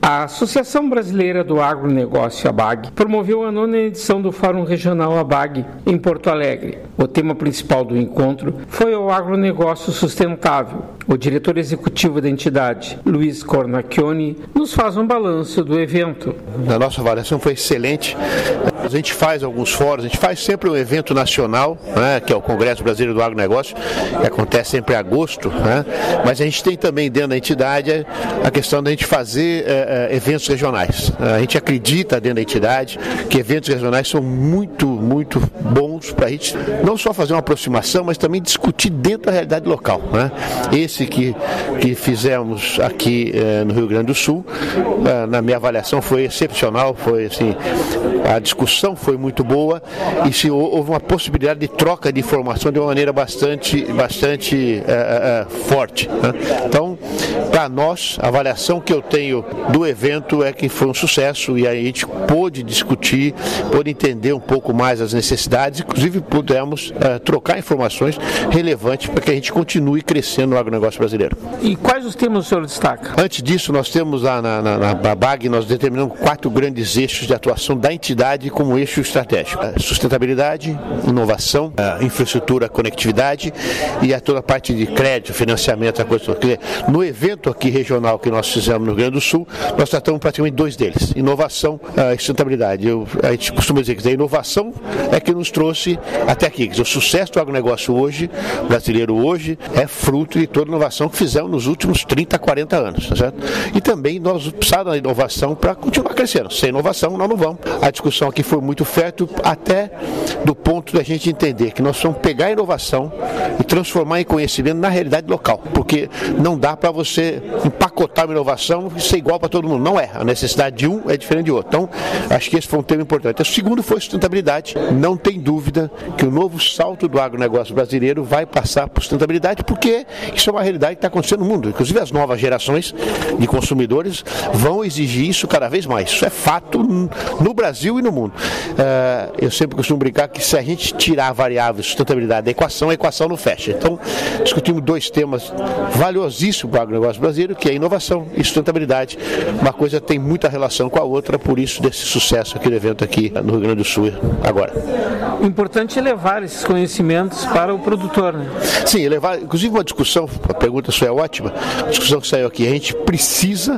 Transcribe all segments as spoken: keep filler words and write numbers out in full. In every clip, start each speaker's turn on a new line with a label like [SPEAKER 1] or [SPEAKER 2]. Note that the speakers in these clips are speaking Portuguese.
[SPEAKER 1] A Associação Brasileira do Agronegócio, a ABAG, promoveu a nona edição do Fórum Regional ABAG em Porto Alegre. O tema principal do encontro foi o agronegócio sustentável. O diretor executivo da entidade, Luiz Cornacchioni, nos faz um balanço do evento.
[SPEAKER 2] A nossa avaliação foi excelente. A gente faz alguns fóruns, a gente faz sempre um evento nacional, né, que é o Congresso Brasileiro do Agronegócio, que acontece sempre em agosto, né, mas a gente tem também dentro da entidade a questão da gente fazer é, eventos regionais. A gente acredita dentro da entidade que eventos regionais são muito, muito bons para a gente não só fazer uma aproximação, mas também discutir dentro da realidade local, né. Esse que, que fizemos aqui é, no Rio Grande do Sul, é, na minha avaliação foi excepcional, foi assim, a discussão foi muito boa e se houve uma possibilidade de troca de informação de uma maneira bastante, bastante é, é, forte, né? Então, para nós, a avaliação que eu tenho do evento é que foi um sucesso e aí a gente pôde discutir, pôde entender um pouco mais as necessidades, inclusive pudemos é, trocar informações relevantes para que a gente continue crescendo no agronegócio brasileiro.
[SPEAKER 1] E quais os temas o senhor destaca?
[SPEAKER 2] Antes disso, nós temos lá na, na, na ABAG, nós determinamos quatro grandes eixos de atuação da entidade como eixo estratégico: sustentabilidade, inovação, infraestrutura, conectividade e a toda a parte de crédito, financiamento, a coisa toda. No evento aqui regional que nós fizemos no Rio Grande do Sul, nós tratamos praticamente dois deles: inovação e sustentabilidade. Eu, a gente costuma dizer que a inovação é que nos trouxe até aqui. O sucesso do agronegócio hoje, brasileiro hoje, é fruto de toda a inovação que fizemos nos últimos trinta, quarenta anos. Tá certo? E também nós precisamos da inovação para continuar crescendo. Sem inovação nós não vamos. A discussão aqui foi muito fértil, até do ponto da gente entender que nós vamos pegar a inovação e transformar em conhecimento na realidade local, porque não dá para você empacotar uma inovação e ser igual para todo mundo. Não é. A necessidade de um é diferente de outro. Então, acho que esse foi um tema importante. O segundo foi sustentabilidade. Não tem dúvida que o novo salto do agronegócio brasileiro vai passar por sustentabilidade, porque isso é uma realidade que está acontecendo no mundo. Inclusive as novas gerações de consumidores vão exigir isso cada vez mais. Isso é fato no Brasil e no mundo. Uh, eu sempre costumo brincar que se a gente tirar a variável de sustentabilidade da equação, a equação não fecha. Então, discutimos dois temas valiosíssimos para o agronegócio brasileiro, que é inovação e sustentabilidade. Uma coisa tem muita relação com a outra, por isso desse sucesso aqui do evento aqui no Rio Grande do Sul agora.
[SPEAKER 1] O importante é levar esses conhecimentos para o produtor, né?
[SPEAKER 2] Sim, levar, inclusive uma discussão, a pergunta sua é ótima, a discussão que saiu aqui, a gente precisa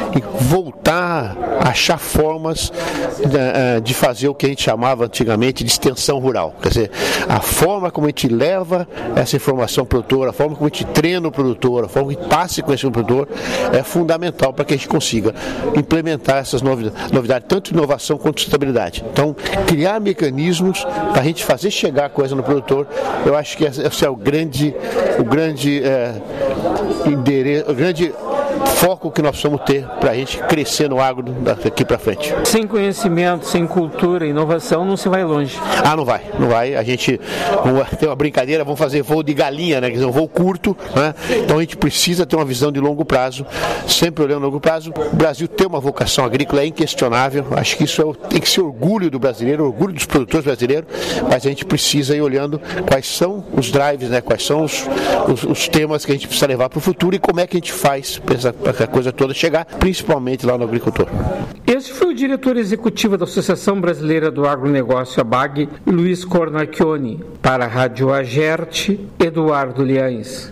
[SPEAKER 2] voltar a achar formas de, de fazer o que a gente chamava antigamente de extensão rural. Quer dizer, a forma como a gente leva essa informação ao produtor, a forma como a gente treina o produtor, a forma que passe com esse produtor é fundamental para que a gente consiga implementar essas novidades, tanto inovação quanto sustentabilidade. Então, criar mecanismos para a gente fazer chegar a coisa no produtor, eu acho que esse é o grande, o grande é, endereço, o grande foco que nós precisamos ter para a gente crescer no agro daqui para frente.
[SPEAKER 1] Sem conhecimento, sem cultura, inovação, não se vai longe.
[SPEAKER 2] Ah, não vai, não vai. A gente tem uma brincadeira, vamos fazer voo de galinha, né? Quer dizer, um voo curto, né? Então a gente precisa ter uma visão de longo prazo, sempre olhando a longo prazo. O Brasil tem uma vocação agrícola, é inquestionável. Acho que isso é o, tem que ser orgulho do brasileiro, orgulho dos produtores brasileiros, mas a gente precisa ir olhando quais são os drives, né? Quais são os, os, os temas que a gente precisa levar para o futuro e como é que a gente faz para a coisa toda chegar, principalmente lá no agricultor.
[SPEAKER 1] Esse foi o diretor executivo da Associação Brasileira do Agronegócio, ABAG, Luiz Cornacchioni. Para a Rádio Agerte, Eduardo Liães.